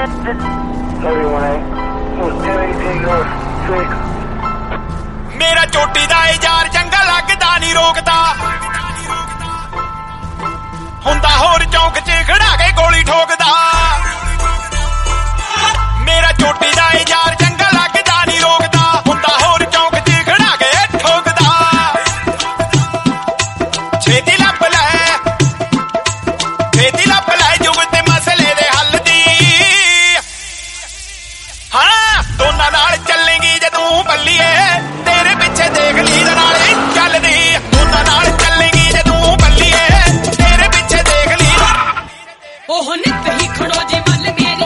मेरा चोटी दा यार जंगल लगदा नहीं रोकदा हुंदा होर चौंक च खड़ा के गोली ठोकदा मेरा चोटी दा यार जंगल लगदा नहीं रोकदा हुंदा होर चौंक च खड़ा के ठोकदा छेती लप ले जुग ते मसले दे हल दी हाँ दोनां नाल चलेंगी जे तू बल्लीए तेरे पिछे देख लीर नाल चलदी दोनां नाल चलेंगी जे तू बल्लीए तेरे पिछे देख लीर ओह नित ही खड़ो जी मल मेरी